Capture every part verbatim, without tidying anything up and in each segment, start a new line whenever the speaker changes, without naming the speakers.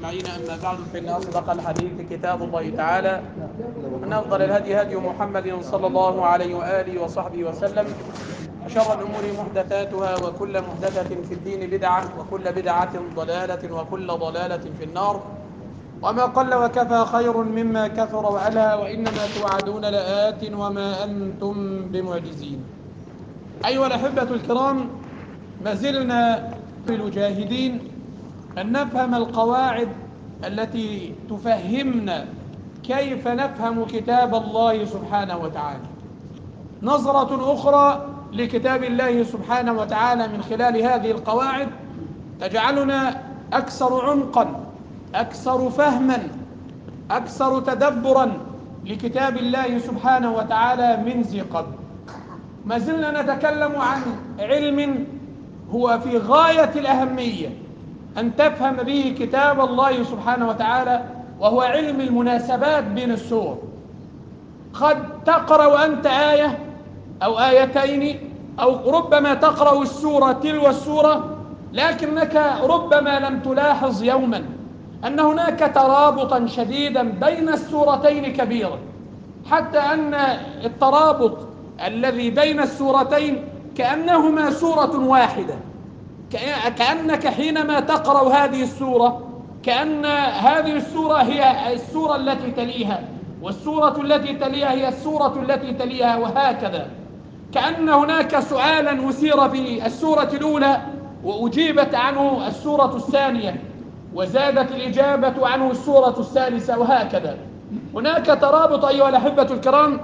أجمعين، أما بعد فإن أصدق الحديث كتاب الله تعالى، وأن أفضل الهدي هدي محمد صلى الله عليه وآله وصحبه وسلم، وشر الأمور محدثاتها، وكل محدثة في الدين بدعة، وكل بدعة ضلالة، وكل ضلالة في النار. وما قل وكفى خير مما كثر وألهى، وإنما توعدون لآت وما أنتم بمعجزين. أيها الأحبة الكرام، ما زلنا جاهدين أن نفهم القواعد التي تفهمنا كيف نفهم كتاب الله سبحانه وتعالى، نظرة أخرى لكتاب الله سبحانه وتعالى من خلال هذه القواعد تجعلنا أكثر عمقا، أكثر فهما، أكثر تدبرا لكتاب الله سبحانه وتعالى من ذي قبل. ما زلنا نتكلم عن علم هو في غاية الأهمية أن تفهم به كتاب الله سبحانه وتعالى، وهو علم المناسبات بين السور. قد تقرأ أنت آية أو آيتين، أو ربما تقرأ السورة تلو السورة، لكنك ربما لم تلاحظ يوما أن هناك ترابطا شديدا بين السورتين كبيرا، حتى أن الترابط الذي بين السورتين كأنهما سورة واحدة، كأنك حينما تقرأ هذه السورة كأن هذه السورة هي السورة التي تليها، والسورة التي تليها هي السورة التي تليها، وهكذا. كأن هناك سؤالا أثير في السورة الأولى وأجيبت عنه السورة الثانية، وزادت الإجابة عنه السورة الثالثة، وهكذا. هناك ترابط أيها الأحبة الكرام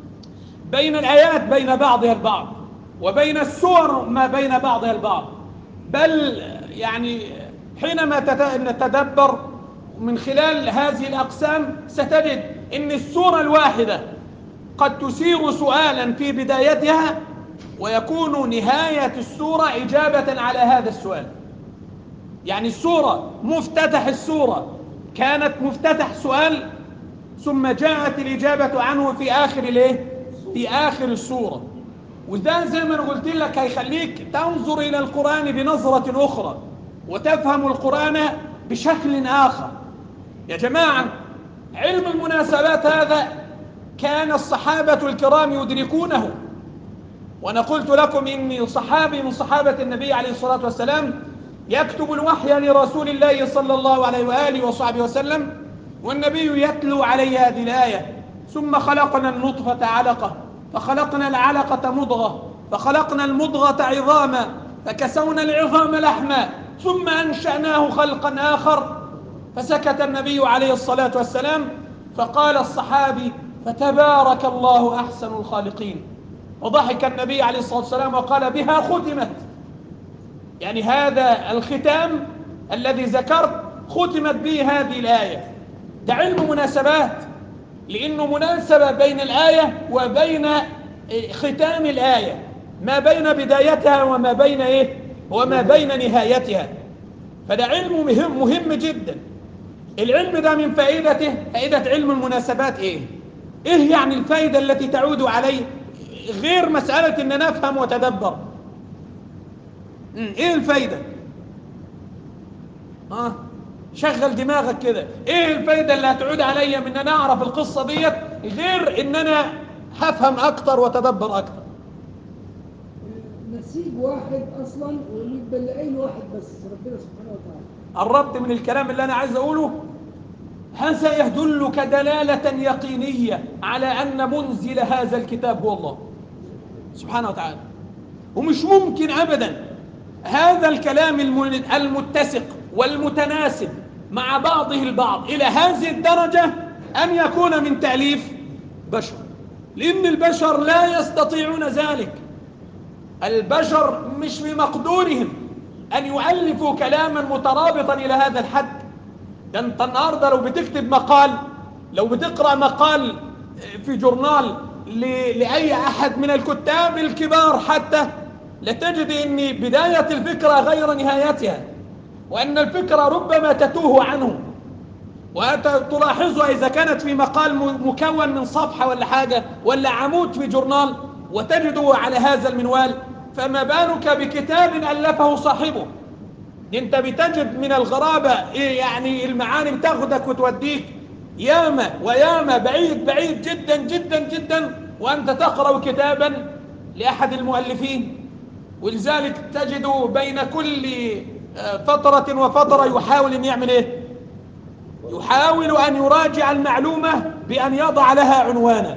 بين الآيات بين بعضها البعض، وبين السور ما بين بعضها البعض. بل يعني حينما نتدبر من خلال هذه الأقسام ستجد أن السورة الواحدة قد تثير سؤالا في بدايتها، ويكون نهاية السورة إجابة على هذا السؤال. يعني السورة مفتتح السورة كانت مفتتح سؤال، ثم جاءت الإجابة عنه في آخر الايه؟ في آخر السورة. وده زي ما قلت لك هيخليك تنظر إلى القرآن بنظرة أخرى، وتفهم القرآن بشكل آخر. يا جماعة، علم المناسبات هذا كان الصحابة الكرام يدركونه، وأنا قلت لكم إني صحابي من صحابة النبي عليه الصلاة والسلام يكتب الوحي لرسول الله صلى الله عليه وآله وصحبه وسلم، والنبي يتلو عليه هذه الآية: ثم خلقنا النطفة علقة، فخلقنا العلقة مضغة، فخلقنا المضغة عظاما، فكسونا العظام لحما، ثم أنشأناه خلقا آخر. فسكت النبي عليه الصلاة والسلام، فقال الصحابي: فتبارك الله أحسن الخالقين. وضحك النبي عليه الصلاة والسلام وقال: بها ختمت. يعني هذا الختام الذي ذكرت ختمت به هذه الآية. ده علم مناسبات، لأنه مناسبة بين الآية وبين ختام الآية، ما بين بدايتها وما بين إيه؟ وما بين نهايتها. فده علم مهم مهم جدا. العلم ده من فائدته، فائدة علم المناسبات إيه؟ إيه يعني الفائدة التي تعود عليه غير مسألة إن نفهم وتدبر؟ إيه الفائدة؟ آه شغل دماغك كده. ايه الفايدة اللي هتعود عليا من ان انا اعرف القصة ديت غير ان انا هفهم اكتر وتدبر اكتر؟
نسيج واحد اصلا ومتبلعين واحد بس، ربنا سبحانه وتعالى.
قربت من الكلام اللي انا عايز اقوله. هذا يدلك دلالة يقينية على ان منزل هذا الكتاب هو الله سبحانه وتعالى. ومش ممكن ابدا هذا الكلام المتسق والمتناسب مع بعضه البعض إلى هذه الدرجة أن يكون من تأليف بشر، لأن البشر لا يستطيعون ذلك. البشر مش بمقدورهم أن يؤلفوا كلاما مترابطا إلى هذا الحد. ده أنت النهاردة لو بتكتب مقال، لو بتقرأ مقال في جورنال لأي أحد من الكتاب الكبار حتى، لتجد أن بداية الفكرة غير نهايتها، وأن الفكرة ربما تتوه عنه. وتلاحظها إذا كانت في مقال مكون من صفحة ولا حاجة ولا عمود في جورنال وتجده على هذا المنوال، فما بالك بكتاب ألفه صاحبه. انت بتجد من الغرابة إيه يعني المعاني بتاخدك وتوديك ياما وياما بعيد بعيد جدا جدا جدا، وأنت تقرأ كتابا لأحد المؤلفين. ولذلك تجد بين كل فترة وفترة يحاول أن يعمل إيه؟ يحاول أن يراجع المعلومة بأن يضع لها عنوانا.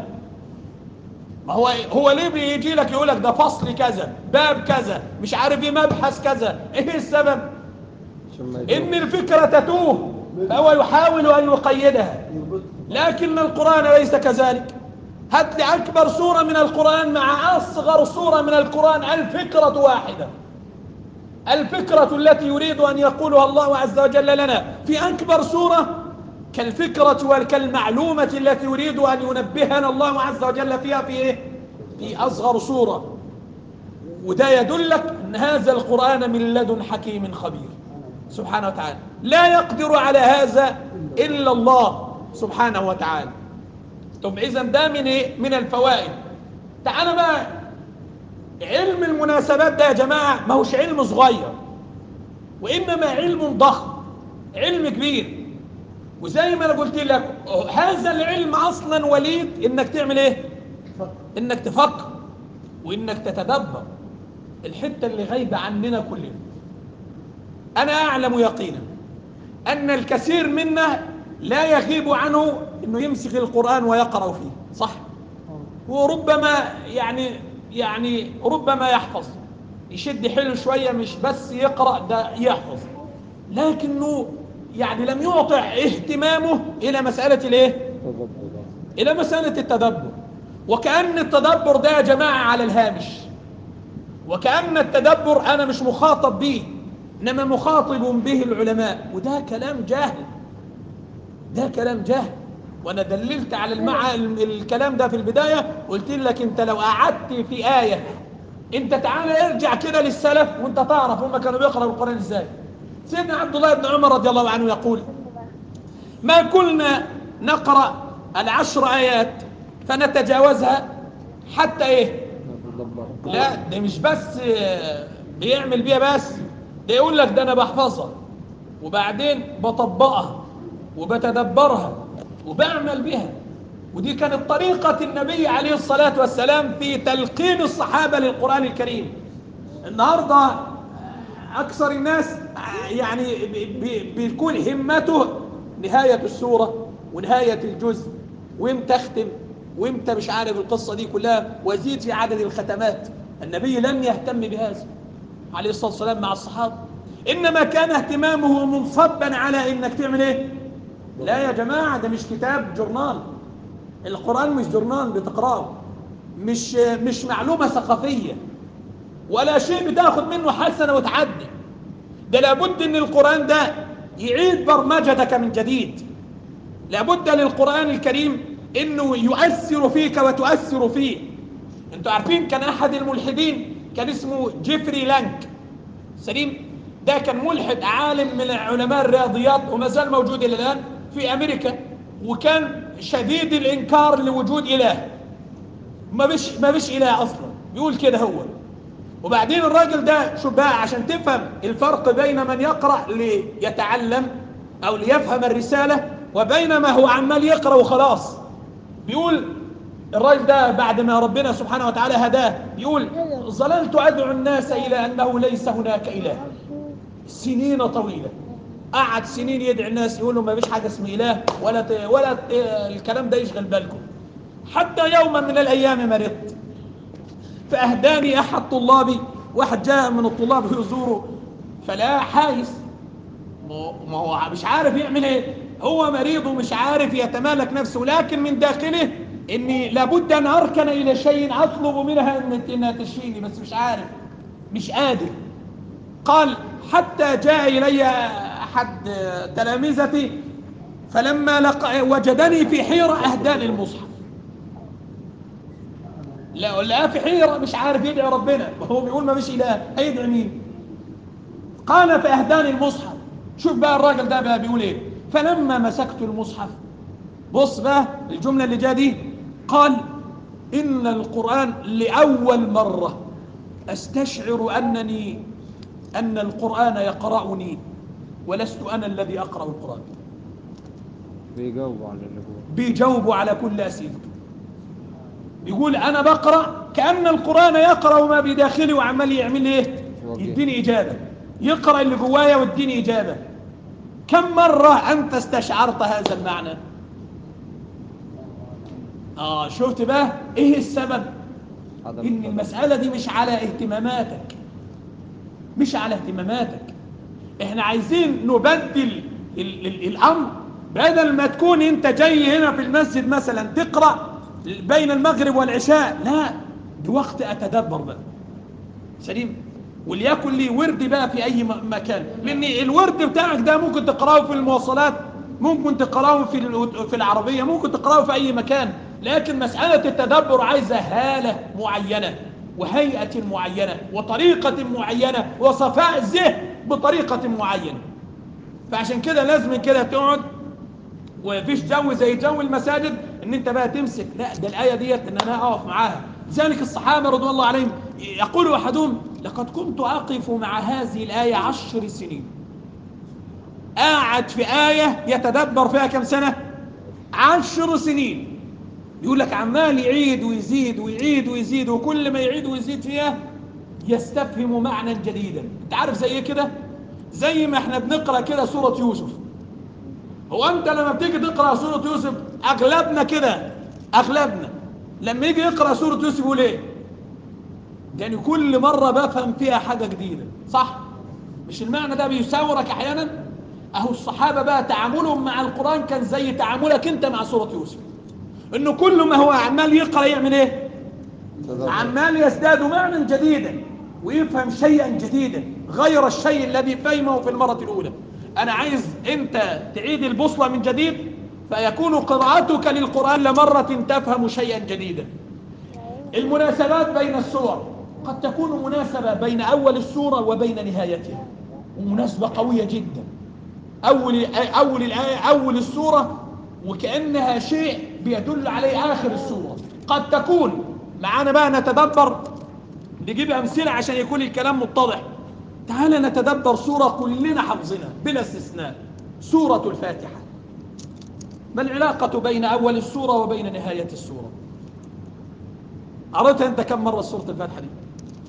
ما هو هو ليه بيجي لك يقول لك ده فصل كذا، باب كذا، مش عارف ايه، مبحث كذا؟ ايه السبب؟ ان الفكرة تتوه، فهو يحاول ان يقيدها. لكن القرآن ليس كذلك. هات لي اكبر سورة من القرآن مع اصغر سورة من القرآن، الفكرة واحدة. الفكرة التي يريد ان يقولها الله عز وجل لنا في اكبر سورة كالفكرة وكالمعلومة التي يريد أن ينبهنا الله عز وجل فيها في إيه؟ في أصغر سورة. وده يدلك أن هذا القرآن من لدن حكيم خبير سبحانه وتعالى، لا يقدر على هذا إلا الله سبحانه وتعالى. طب إذن ده من إيه؟ من الفوائد. تعالى بقى، علم المناسبات ده يا جماعة ما هوش علم صغير، وإنما علم ضخم، علم كبير. وزي ما انا قلت لك هذا العلم اصلا وليد انك تعمل ايه؟ انك تفكر وانك تتدبر. الحته اللي غايبه عننا كلنا، انا اعلم يقينا ان الكثير منا لا يغيب عنه انه يمسك القرآن ويقرأ فيه، صح؟ وربما يعني يعني ربما يحفظ، يشد حيله شويه، مش بس يقرأ، ده يحفظ، لكنه يعني لم يعطي اهتمامه إلى مسألة الايه؟ إلى مسألة التدبر. وكأن التدبر ده يا جماعة على الهامش، وكأن التدبر أنا مش مخاطب به، إنما مخاطب به العلماء. وده كلام جاهل، ده كلام جاهل. وأنا دللت على المع... الكلام ده في البداية، قلت لك أنت لو قعدت في آية، أنت تعالى ارجع كده للسلف وأنت تعرف هم كانوا بيقرأوا القرآن إزاي. سيدنا عبد الله بن عمر رضي الله عنه يقول: ما كنا نقرأ العشر آيات فنتجاوزها حتى إيه؟ لا، ده مش بس بيعمل بيها، بس ده يقول لك ده أنا بحفظها وبعدين بطبقها وبتدبرها وبعمل بها. ودي كانت طريقة النبي عليه الصلاة والسلام في تلقين الصحابة للقرآن الكريم. النهاردة أكثر الناس يعني بيكون همته نهاية السورة ونهاية الجزء، وامتى اختم وامتى مش عارف القصة دي كلها، وزيد في عدد الختمات. النبي لم يهتم بهذا عليه الصلاة والسلام مع الصحابة، إنما كان اهتمامه منصبا على إنك تعمل إيه؟ لا يا جماعة، ده مش كتاب جورنال. القرآن مش جورنال بتقراه، مش مش معلومة ثقافية ولا شيء بتاخد منه حسنة وتعدي. ده لابد ان القرآن ده يعيد برمجتك من جديد. لابد للقرآن الكريم انه يؤثر فيك وتؤثر فيه. انتوا عارفين كان احد الملحدين كان اسمه جيفري لانك، سليم، ده كان ملحد عالم من علماء الرياضيات وما زال موجود الى الان في امريكا، وكان شديد الانكار لوجود اله. ما بش ما بش اله اصلا، بيقول كده هو. وبعدين الراجل ده، شوف بقى عشان تفهم الفرق بين من يقرأ ليتعلم أو ليفهم الرسالة وبين ما هو عمال يقرأ وخلاص. بيقول الراجل ده بعد ما ربنا سبحانه وتعالى هداه، بيقول: ظللت أدعو الناس إلى أنه ليس هناك إله سنين طويلة. قعد سنين يدعي الناس يقول لهم ما فيش حاجة اسمها إله، ولا ت... ولا ت... الكلام ده يشغل بالكم. حتى يوما من الأيام مرضت، فأهداني أحد طلابي، واحد جاء من الطلاب يزوره، فلا حايس، ما هو مش عارف يعمل ايه، هو مريض ومش عارف يتمالك نفسه، لكن من داخله اني لابد ان اركن الى شيء اطلب منها انها تشفيني، بس مش عارف، مش قادر. قال: حتى جاء الي احد تلامذتي فلما لقى وجدني في حيرة اهداني المصحف. لا لا، في حيرة مش عارف يدعي ربنا، هو بيقول ما فيش اله، هيدعي مين؟ قال: فاهداني المصحف. شوف بقى الراجل ده بقى بيقول ايه: فلما مسكت المصحف، بص بقى الجملة اللي جاء دي، قال: إن القرآن لأول مرة أستشعر أنني أن القرآن يقرأني ولست أنا الذي أقرأ القرآن.
بيجاوبوا على اللي هو
بيجاوبوا على كل أسئلته. يقول أنا بقرأ كأن القرآن يقرأ ما بداخلي وعمال يعمل إيه؟ يديني إجابة، يقرأ اللي جوايا ويديني إجابة. كم مرة أنت استشعرت هذا المعنى؟ آه شفت بقى إيه السبب؟ إن المسألة دي مش على اهتماماتك، مش على اهتماماتك. إحنا عايزين نبدل ال ال الأمر. بدل ما تكون أنت جاي هنا في المسجد مثلا تقرأ بين المغرب والعشاء، لا، دي وقت أتدبر بقى. سليم؟ وليكن لي ورد بقى في أي مكان، لأن الورد بتاعك ده ممكن تقرأه في المواصلات، ممكن تقرأه في في العربية، ممكن تقرأه في أي مكان. لكن مسألة التدبر عايزة هالة معينة وهيئة معينة وطريقة معينة وصفاء ذهن بطريقة معينة. فعشان كده لازم كده تقعد، ومفيش جو زي جو المساجد ان انت بقى تمسك، لا، ده الآية ديت ان انا اقف معاها. لذلك الصحابة رضوان الله عليهم يقول احدهم لقد كنت اقف مع هذه الآية عشر سنين. قاعد في آية يتدبر فيها كم سنة؟ عشر سنين. يقول لك عمال يعيد ويزيد ويعيد ويزيد، وكل ما يعيد ويزيد فيها يستفهم معنى جديدا. انت عارف زي ايه كده؟ زي ما احنا بنقرأ كده سورة يوسف. هو انت لما بتيجي تقرأ سورة يوسف اغلبنا كده، اغلبنا لما يجي يقرأ سورة يوسف يقول ايه؟ يعني كل مرة بفهم فيها حاجة جديدة، صح؟ مش المعنى ده بيساورك احيانا؟ اهو الصحابة بقى تعاملهم مع القرآن كان زي تعاملك انت مع سورة يوسف، انه كل ما هو عمال يقرأ يعمل ايه؟ عمال يزداد معنى جديدا ويفهم شيئا جديدا غير الشيء الذي فهمه في المرة الأولى. أنا عايز أنت تعيد البوصلة من جديد، فيكون قراءتك للقرآن لمرة تفهم شيئا جديدا. المناسبات بين السور قد تكون مناسبة بين أول السورة وبين نهايتها، ومناسبة قوية جدا. أول أول الآية أول السورة وكأنها شيء بيدل عليه آخر السورة. قد تكون معانا بقى نتدبر، نجيب أمثلة عشان يكون الكلام متضح. تعال نتدبر سورة كلنا حفظنا بلا استثناء، سورة الفاتحة. ما العلاقة بين أول السورة وبين نهاية السورة؟ قرأتها أنت كم مرة سورة الفاتحة دي؟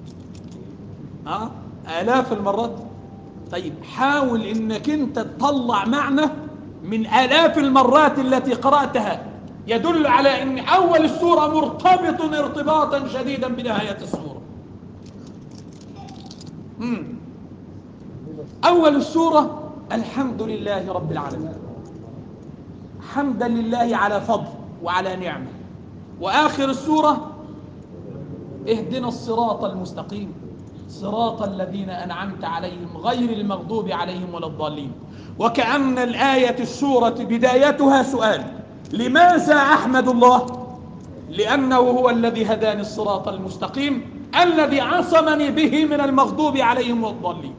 ها؟ آلاف المرات. طيب حاول إنك أنت تطلع معنى من آلاف المرات التي قرأتها يدل على أن أول السورة مرتبط ارتباطا شديدا بنهاية السورة. مم. أول السورة الحمد لله رب العالمين، حمدا لله على فضل وعلى نعمة. وآخر السورة اهدنا الصراط المستقيم صراط الذين أنعمت عليهم غير المغضوب عليهم ولا الضالين. وكأن الآية السورة بدايتها سؤال: لماذا أحمد الله؟ لأنه هو الذي هداني الصراط المستقيم الذي عصمني به من المغضوب عليهم والضالين.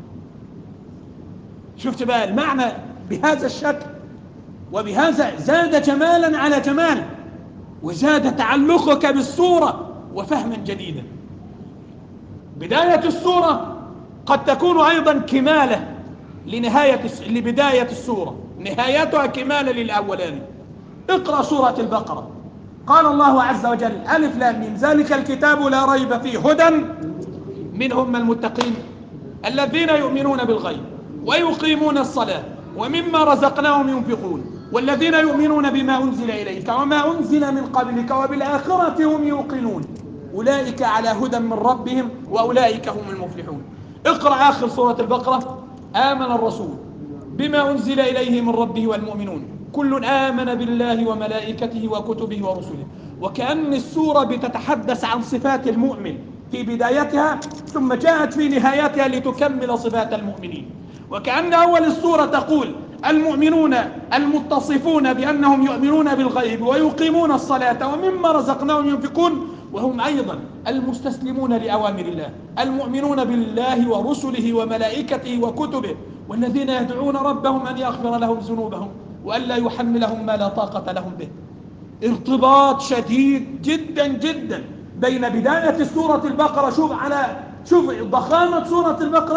شفت بقى المعنى بهذا الشكل، وبهذا زاد جمالا على جمال، وزاد تعلقك بالسورة وفهما جديدا. بداية السورة قد تكون أيضا كمالة لنهاية لبداية السورة، نهايتها كمالة للأولاني. اقرأ سورة البقرة، قال الله عز وجل: ألف لام ميم ذلك الكتاب لا ريب فيه هدى من هم المتقين الذين يؤمنون بالغيب ويقيمون الصلاة ومما رزقناهم ينفقون والذين يؤمنون بما أنزل إليك وما أنزل من قبلك وبالآخرة هم يوقنون أولئك على هدى من ربهم وأولئك هم المفلحون. اقرأ آخر سورة البقرة: آمن الرسول بما أنزل إليه من ربه والمؤمنون كل آمن بالله وملائكته وكتبه ورسله. وكأن السورة بتتحدث عن صفات المؤمن في بدايتها، ثم جاءت في نهايتها لتكمل صفات المؤمنين. وكأن أول السورة تقول: المؤمنون المتصفون بأنهم يؤمنون بالغيب ويقيمون الصلاة ومما رزقناهم ينفقون، وهم أيضا المستسلمون لأوامر الله المؤمنون بالله ورسله وملائكته وكتبه، والذين يدعون ربهم أن يغفر لهم ذنوبهم وأن لا يحملهم ما لا طاقة لهم به. ارتباط شديد جدا جدا بين بداية سورة البقرة. شوف على شوف ضخامة سورة البقرة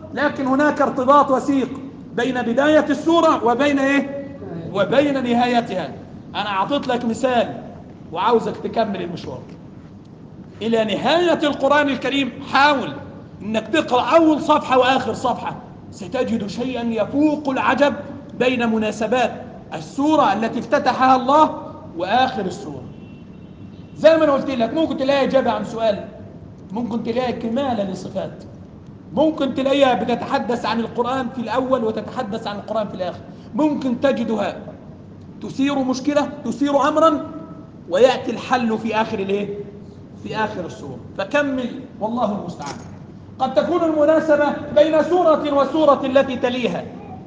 لكن هناك ارتباط وثيق بين بداية السورة وبين إيه؟ وبين نهايتها. أنا أعطيت لك مثال وعاوزك تكمل المشوار إلى نهاية القرآن الكريم. حاول إنك تقرأ أول صفحة وآخر صفحة، ستجد شيئا يفوق العجب بين مناسبات السورة التي افتتحها الله وآخر السورة. زي ما أنا قلت لك، ممكن تلاقي إجابة عن سؤال، ممكن تلاقي كمالة لصفات، ممكن تلاقيها بتتحدث عن القرآن في الأول وتتحدث عن القرآن في الآخر، ممكن تجدها تثير مشكلة، تثير أمرا، ويأتي الحل في آخر الإيه؟ في آخر السورة. فكمل والله المستعان. قد تكون المناسبة بين سورة وسورة التي تليها،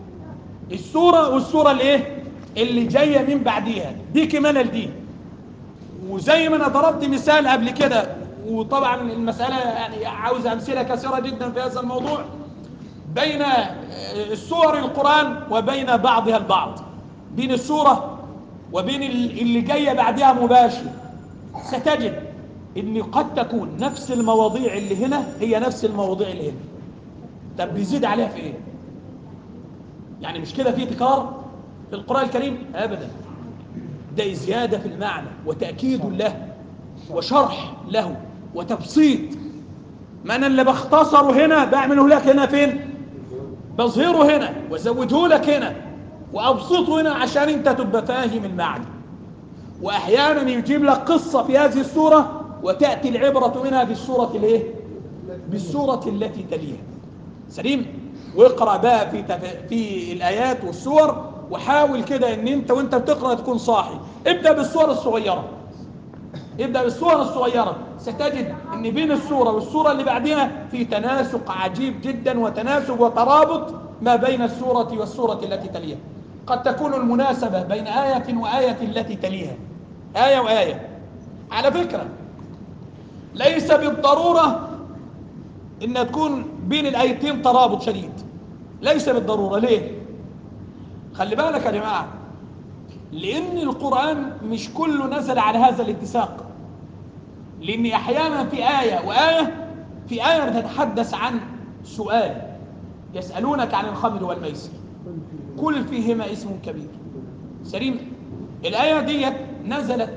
السورة والسورة الإيه؟ اللي جاية من بعديها، دي كمالة لدي. وزي ما أنا ضربت مثال قبل كده، وطبعا المسألة يعني عاوزة أمثلة كثيرة جدا في هذا الموضوع، بين السور القرآن وبين بعضها البعض، بين السورة وبين اللي جاية بعدها مباشر، ستجد ان قد تكون نفس المواضيع اللي هنا هي نفس المواضيع اللي هنا. طب بيزيد عليها في ايه؟ يعني مش كده في تكرار في القرآن الكريم؟ ابدا، ده زيادة في المعنى وتأكيد له وشرح له وتبسيط. ما انا اللي بختصره هنا بعمله لك هنا فين؟ بظهره هنا وزوده لك هنا وابسطه هنا عشان انت تبقى فاهم المعنى. واحيانا يجيب لك قصة في هذه السورة وتأتي العبرة منها بالسورة الايه؟ بالسورة التي تليها. سليم. واقرأ بقى في تف... في الآيات والسور، وحاول كده ان انت وانت بتقرأ تكون صاحي. ابدأ بالسورة الصغيرة، ابدأ بالسورة الصغيرة، ستجد ان بين السورة والسورة اللي بعدها في تناسق عجيب جدا وتناسق وترابط ما بين السورة والسورة التي تليها. قد تكون المناسبة بين آية وآية التي تليها، آية وآية. على فكرة ليس بالضرورة إن تكون بين الآيتين ترابط شديد، ليس بالضرورة. ليه؟ خلي بالك يا جماعة، لأن القرآن مش كله نزل على هذا الاتساق. لأن أحيانا في آية وآية، في آية بتتحدث عن سؤال، يسألونك عن الخمر والميسر قل فيهما اسم كبير. سليم. الآية ديت نزلت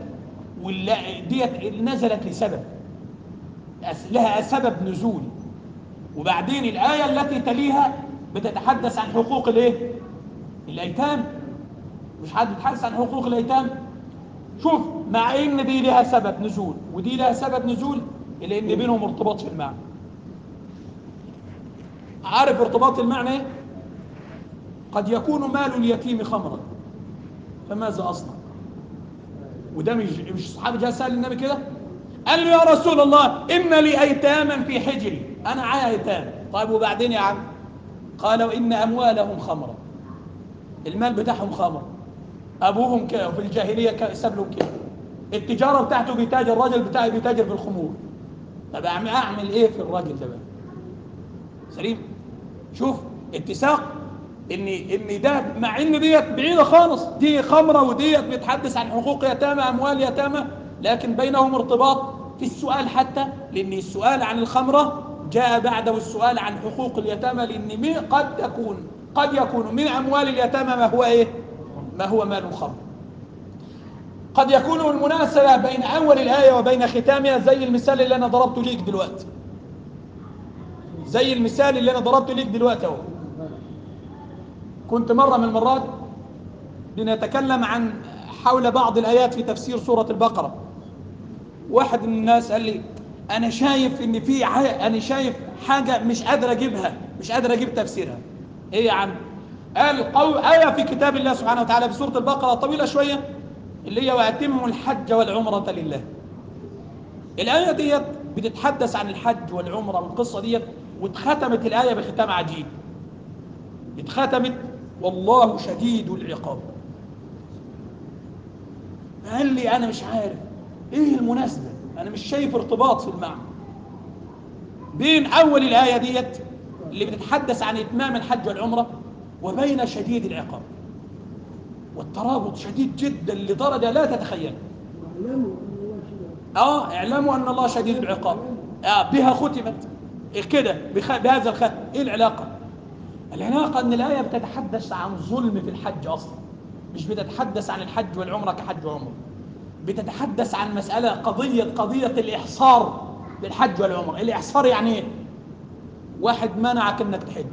ديت نزلت لسبب، لها سبب نزول. وبعدين الآية التي تليها بتتحدث عن حقوق الايه؟ الأيتام. مش حد بيتحدث عن حقوق الأيتام؟ شوف، مع ان دي لها سبب نزول ودي لها سبب نزول، الا ان بينهم ارتباط في المعنى. عارف ارتباط المعنى ايه؟ قد يكون مال اليتيم خمرا فماذا اصنع؟ وده مش مش صحابي جاء سأل النبي كده، قال له يا رسول الله ان لي ايتاما في حجري، انا معايا ايتام. طيب وبعدين يا عم؟ قال وان اموالهم خمرا، المال بتاعهم خمر، ابوهم كده في الجاهليه ساب لهم كده، التجاره بتاعته بيتاجر، الراجل بتاعي بيتاجر في الخمور. طب اعمل ايه في الراجل ده بقى؟ سليم. شوف اتساق، ان ان ده مع ان ديت بعيده خالص، دي خمره وديت بتحدث عن حقوق يتامى، اموال يتامى، لكن بينهم ارتباط في السؤال، حتى لان السؤال عن الخمره جاء بعده السؤال عن حقوق اليتامى، لان قد تكون قد يكون من اموال اليتامى ما هو ايه؟ ما هو مال الخمر. قد يكون المناسبة بين أول الآية وبين ختامها زي المثال اللي أنا ضربته ليك دلوقتي، زي المثال اللي أنا ضربته ليك دلوقتي اهو. كنت مرة من المرات بنتكلم عن حول بعض الآيات في تفسير سورة البقرة، واحد من الناس قال لي أنا شايف إن في أنا شايف حاجة مش قادر أجيبها، مش قادر أجيب تفسيرها. إيه يا عم؟ قال قول آية في كتاب الله سبحانه وتعالى في سورة البقرة طويلة شوية، اللي هي وأتموا الحج والعمرة لله. الآية ديت بتتحدث عن الحج والعمرة والقصة ديت، واتختمت الآية بختام عجيب. اتختمت والله شديد العقاب. قال لي أنا مش عارف إيه المناسبة، أنا مش شايف ارتباط في المعنى بين أول الآية ديت اللي بتتحدث عن إتمام الحج والعمرة وبين شديد العقاب. والترابط شديد جدا لدرجة لا تتخيل. اه اعلموا ان الله شديد العقاب. آه بها ختمت كده بهذا الختم. ايه العلاقة؟ العلاقة أن الآية بتتحدث عن ظلم في الحج أصلا، مش بتتحدث عن الحج والعمرة كحج وعمرة، بتتحدث عن مسألة قضية قضية الإحصار للحج والعمرة. الإحصار يعني إيه؟ واحد منعك أنك تحج،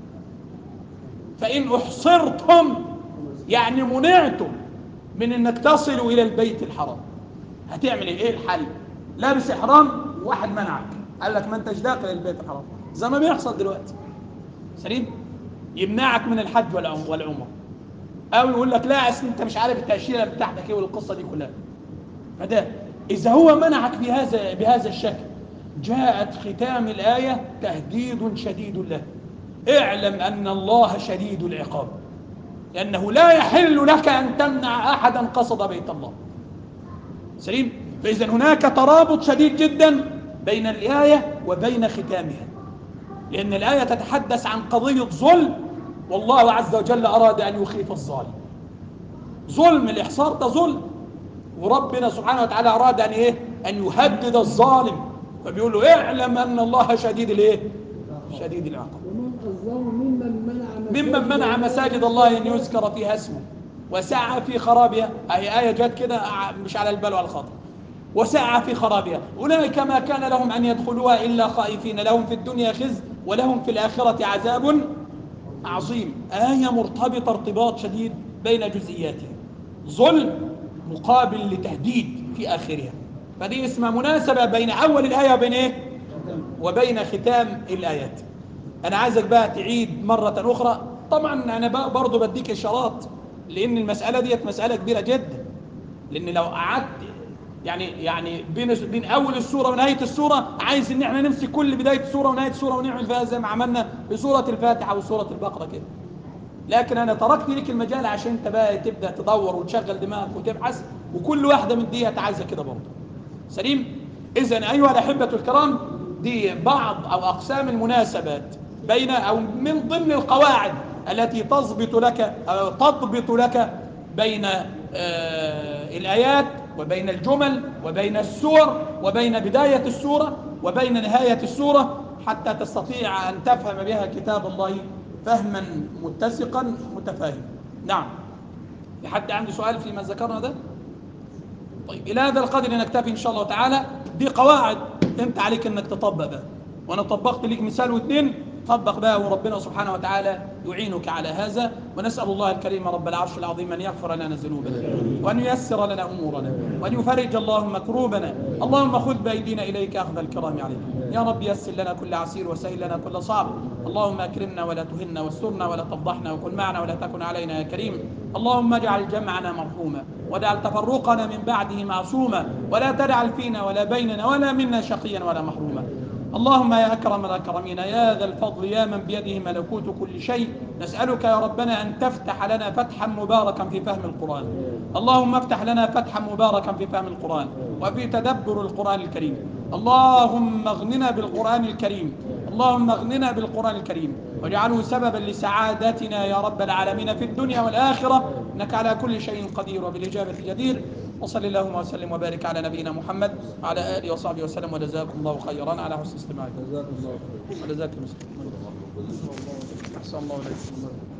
فإن أحصرتم يعني منعتم من أنك تصلوا إلى البيت الحرام، هتعمل إيه؟ إيه الحل؟ لابس إحرام واحد منعك قال لك ما أنتش داخل البيت الحرام، زي ما بيحصل دلوقتي سليم، يمنعك من الحج والعمرة، أو يقول لك لا أصل أنت مش عارف التأشيرة بتاعتك إيه والقصة دي كلها. فده إذا هو منعك بهذا بهذا الشكل، جاءت ختام الآية تهديد شديد له، اعلم أن الله شديد العقاب، لأنه لا يحل لك أن تمنع أحدا قصد بيت الله. سليم. فإذا هناك ترابط شديد جدا بين الآية وبين ختامها، لأن الآية تتحدث عن قضية ظلم، والله عز وجل أراد أن يخيف الظالم. ظلم الإحصار ده ظلم، وربنا سبحانه وتعالى أراد أن إيه؟ أن يهدد الظالم، فبيقول له اعلم أن الله شديد الإيه؟ شديد العقاب. ممن منع مساجد الله أن يذكر فيها اسمه وسعى في خرابها، أي آية جت كده مش على البال وعلى الخاطر، وسعى في خرابها أولئك ما كان لهم أن يدخلوها إلا خائفين، لهم في الدنيا خزي ولهم في الآخرة عذاب عظيم. آية مرتبطة ارتباط شديد بين جزئياتها، ظلم مقابل لتهديد في آخرها، فدي اسمها مناسبة بين أول الآية وبين إيه؟ وبين ختام الآيات. أنا عايزك بقى تعيد مرة أخرى، طبعا أنا بقى برضو بديك إشارات، لأن المسألة ديت مسألة كبيرة جدا، لأن لو قعدت يعني يعني بين بين أول السورة ونهاية السورة، عايز إن إحنا نمسك كل بداية السورة ونهاية السورة ونعمل فيها زي ما عملنا في سورة الفاتحة وسورة البقرة كده. لكن أنا تركت لك المجال عشان أنت بقى تبدأ تدور وتشغل دماغك وتبحث، وكل واحدة من دي عايزة كده برضه. سليم؟ إذن أيها الأحبة الكرام، دي بعض أو أقسام المناسبات بين أو من ضمن القواعد التي تضبط لك أو تضبط لك بين آه الآيات وبين الجمل وبين السور وبين بداية السورة وبين نهاية السورة، حتى تستطيع أن تفهم بها كتاب الله فهما متسقا متفاهم. نعم، لحد عنده سؤال فيما ذكرنا ده؟ طيب، إلى هذا القدر نكتفي إن شاء الله تعالى. دي قواعد أنت عليك أنك تطبق بها، وأنا طبقت لك مثال واثنين، طبق بها وربنا سبحانه وتعالى يعينك على هذا. ونسأل الله الكريم رب العرش العظيم أن يغفر لنا ذنوبنا وأن ييسر لنا أمورنا وأن يفرج اللهم كروبنا. اللهم خذ بأيدينا إليك أخذ الكرام عليك يا رب، يسر لنا كل عسير وسهل لنا كل صعب. اللهم أكرمنا ولا تهنا، واسترنا ولا تفضحنا، وكن معنا ولا تكن علينا يا كريم. اللهم اجعل جمعنا مرحوما، واجعل تفرقنا من بعده معصوما، ولا تجعل فينا ولا بيننا ولا منا شقيا ولا محروما. اللهم يا أكرم الأكرمين، يا ذا الفضل، يا من بيده ملكوت كل شيء، نسألك يا ربنا أن تفتح لنا فتحا مباركا في فهم القرآن. اللهم افتح لنا فتحا مباركا في فهم القرآن وفي تدبر القرآن الكريم. اللهم اغننا بالقرآن الكريم، اللهم اغننا بالقرآن الكريم واجعله سببا لسعادتنا يا رب العالمين في الدنيا والآخرة، إنك على كل شيء قدير وبالإجابة جدير. وصلى اللهم وسلم وبارك على نبينا محمد وعلى آله وصحبه وسلم، وجزاكم الله خيرا على حسن استماعكم. جزاكم الله خيرا. جزاكم الله. أحسن الله إليكم.